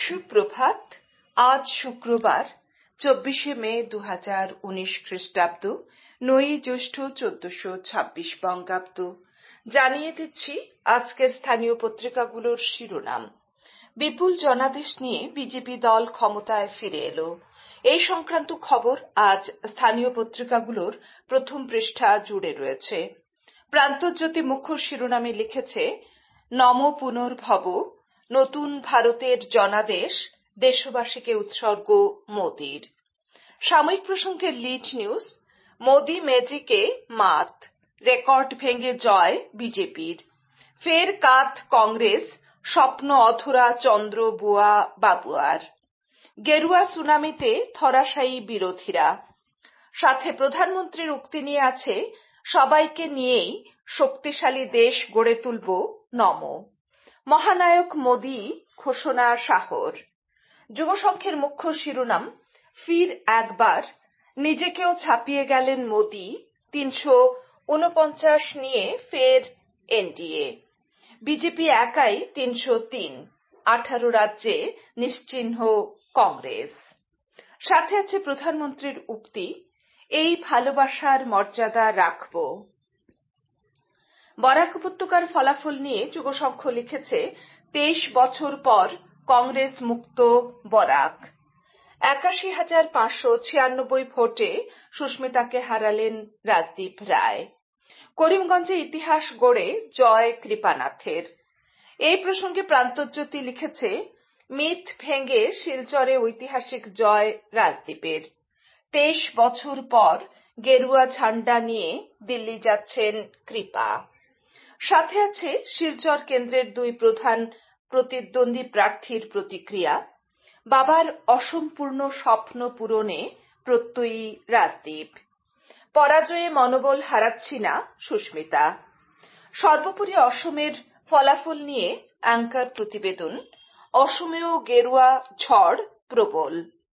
সুপ্রভাত। আজ শুক্রবার 24শে মে 2019 খ্রিস্টাব্দ, 9ই জ্যৈষ্ঠ 1426 বঙ্গাব্দ। জানিয়ে দিচ্ছি আজকের স্থানীয় পত্রিকাগুলোর শিরোনাম। বিপুল জনাদেশ নিয়ে বিজেপি দল ক্ষমতায় ফিরে এলো। এই সংক্রান্ত খবর আজ স্থানীয় পত্রিকাগুলোর প্রথম পৃষ্ঠা জুড়ে রয়েছে। প্রান্তজ্যোতি মুখ্য শিরোনামে লিখেছে, নম পুনর্ভব, নতুন ভারতের জনাদেশ, দেশবাসীকে উৎসর্গ মোদির। সাময়িক প্রসঙ্গের লিড নিউজ, মোদি ম্যাজিকে মাত, রেকর্ড ভেঙে জয় বিজেপির। ফের কাত কংগ্রেস, স্বপ্ন অধরা চন্দ্র বুয়া বাবুয়ার। গেরুয়া সুনামিতে ধরাশায়ী বিরোধীরা। সাথে প্রধানমন্ত্রীর উক্তি নিয়ে আছে, সবাইকে নিয়েই শক্তিশালী দেশ গড়ে তুলব নম। মহানায়ক মোদি ঘোষণা শাহর। যুব সংঘের মুখ্য শিরোনাম, ফির একবার, নিজেকেও ছাপিয়ে গেলেন মোদি, 349 নিয়ে ফের এনডিএ। বিজেপি একাই 303, 18 রাজ্যে নিশ্চিহ্ন কংগ্রেস। সাথে আছে প্রধানমন্ত্রীর উক্তি, এই ভালোবাসার মর্যাদা রাখব। বরাক উপত্যকার ফলাফল নিয়ে যুব সংঘ লিখেছে, 23 বছর পর কংগ্রেস মুক্ত বরাক। 81,596 ভোটে সুস্মিতাকে হারালেন রাজদীপ রায়। করিমগঞ্জে ইতিহাস গড়ে জয় কৃপানাথের। এই প্রসঙ্গে প্রান্তজ্যোতি লিখেছে, মিথ ভেঙে শিলচরে ঐতিহাসিক জয় রাজদীপের। 23 বছর পর গেরুয়া ঝান্ডা নিয়ে দিল্লি যাচ্ছেন কৃপা। সাথে আছে শিলচর কেন্দ্রের 2 প্রধান প্রতিদ্বন্দ্বী প্রার্থীর প্রতিক্রিয়া। বাবার অসম্পূর্ণ স্বপ্ন পূরণে প্রত্যয়ী রাজদীপ। পরাজয়ে মনোবল হারাচ্ছি না সুস্মিতা। সর্বোপরি অসমের ফলাফল নিয়ে অ্যাঙ্কার প্রতিবেদন, অসমেও গেরুয়া ঝড় প্রবল।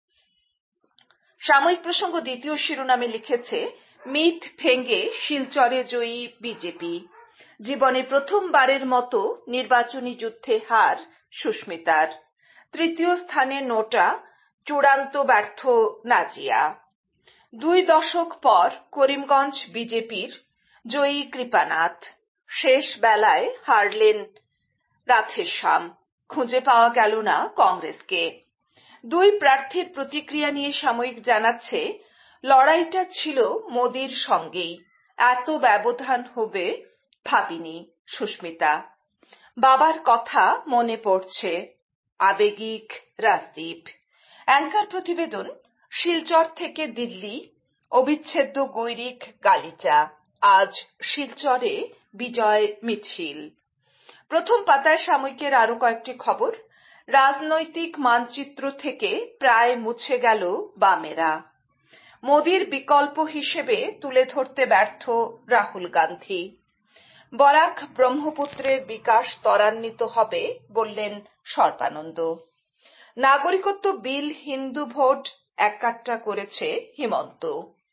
সাময়িক প্রসঙ্গ দ্বিতীয় শিরোনামে লিখেছে, মিথ ভেঙে শিলচরে জয়ী বিজেপি। জীবনে প্রথমবারের মতো নির্বাচনী যুদ্ধে হার সুস্মিতার। তৃতীয় স্থানে নোটা, চূড়ান্ত ব্যর্থ নাজিয়া। 2 দশক পর করিমগঞ্জ বিজেপির, জয়ী কৃপানাথ। শেষ বেলায় হারলেন রাধেশ্যাম, খুঁজে পাওয়া গেল না কংগ্রেসকে। 2 প্রার্থীর প্রতিক্রিয়া নিয়ে সাময়িক জানাচ্ছে, লড়াইটা ছিল মোদির সঙ্গেই, এত ব্যবধান হবে ভাবিনি সুস্মিতা। বাবার কথা মনে পড়ছে, আবেগিক রাজদীপ। অ্যাঙ্কার প্রতিবেদন, শিলচর থেকে দিল্লি, অবিচ্ছেদ্য গৈরিক গালিচা। আজ শিলচরে বিজয় মিছিল। প্রথম পাতায় সাময়িকের আরো কয়েকটি খবর। রাজনৈতিক মানচিত্র থেকে প্রায় মুছে গেল বামেরা। মোদির বিকল্প হিসেবে তুলে ধরতে ব্যর্থ রাহুল গান্ধী। বরাক ব্রহ্মপুত্রের বিকাশ ত্বরান্বিত হবে বললেন সর্বানন্দ। নাগরিকত্ব বিল হিন্দু ভোট এককাট্টা করেছে হিমন্ত।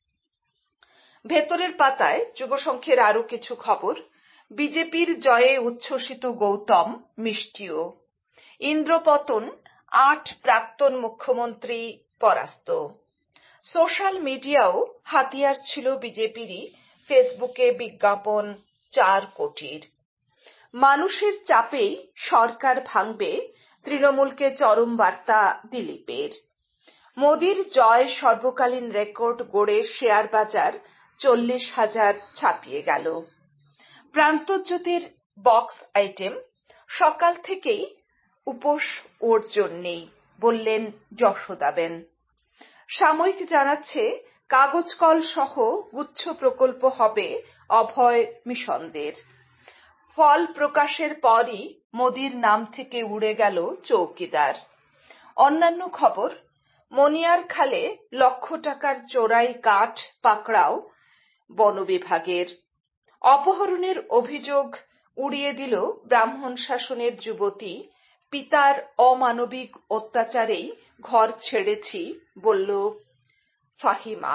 ভেতরের পাতায় যুব সংঘের আরো কিছু খবর। বিজেপির জয়ে উচ্ছ্বসিত গৌতম মিষ্টিও। ইন্দ্রপতন, 8 প্রাক্তন মুখ্যমন্ত্রী পরাস্ত। সোশ্যাল মিডিয়াও হাতিয়ার ছিল বিজেপিরই, ফেসবুকে বিজ্ঞাপন 4 কোটির। মানুষের চাপেই সরকার ভাঙবে, তৃণমূলকে চরম বার্তা দিলীপের। মোদির জয় সর্বকালীন রেকর্ড গড়ে শেয়ার বাজার 40,000 ছাপিয়ে গেল। প্রান্তজ্যোতির বক্স আইটেম, সকাল থেকেই উপোস ওর জন্যেই, বললেন যশোদাবেন। সাময়িক জানাচ্ছে, কাগজ কল সহ গুচ্ছ প্রকল্প হবে অভয় মিশনদের। ফল প্রকাশের পরই মোদির নাম থেকে উড়ে গেল চৌকিদার। অন্যান্য খবর, মনিয়ার খালে লক্ষ টাকার চোরাই কাঠ পাকড়াও বন বিভাগের। অপহরণের অভিযোগ উড়িয়ে দিল ব্রাহ্মণ শাসনের যুবতী, পিতার অমানবিক অত্যাচারেই ঘর ছেড়েছি বলল ফাহিমা।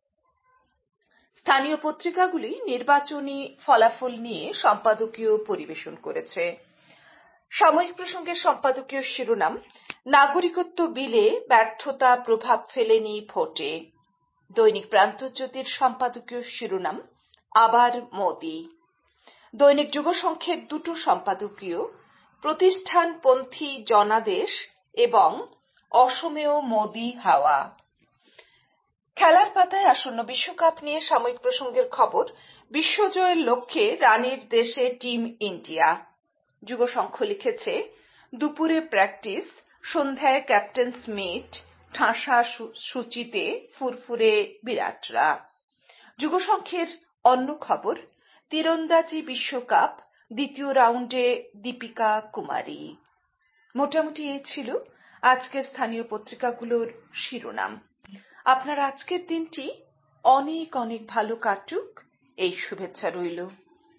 স্থানীয় পত্রিকাগুলি নির্বাচনী ফলাফল নিয়ে সম্পাদকীয় পরিবেশন করেছে। সাময়িক প্রসঙ্গের সম্পাদকীয় শিরোনাম, নাগরিকত্ব বিলে ব্যর্থতা প্রভাব ফেলেনি ভোটে। দৈনিক প্রান্তজ্যোতির সম্পাদকীয় শিরোনাম আবার মোদি। দৈনিক যুগসংখ্যের দুটো সম্পাদকীয় প্রতিষ্ঠানপন্থী জনাদেশ এবং অসমেয় মোদি হাওয়া। খেলার পাতায় আসন্ন বিশ্বকাপ নিয়ে সাময়িক প্রসঙ্গের খবর। বিশ্বজয়ের লক্ষ্যে রানীর দেশে টিম ইন্ডিয়া। যুগসংখ্য লিখেছে দুপুরে প্র্যাকটিস, সন্ধ্যায় ক্যাপ্টেন্স মিট, ঠাসা সূচিতে ফুরফুরে বিরাটরা। যুগসংখ্যের অন্য খবর, তীরন্দাজি বিশ্বকাপ দ্বিতীয় রাউন্ডে দীপিকা কুমারী। মোটামুটি এই ছিল আজকের স্থানীয় পত্রিকাগুলোর শিরোনাম। আপনার আজকের দিনটি অনেক অনেক ভালো কাটুক, এই শুভেচ্ছা রইল।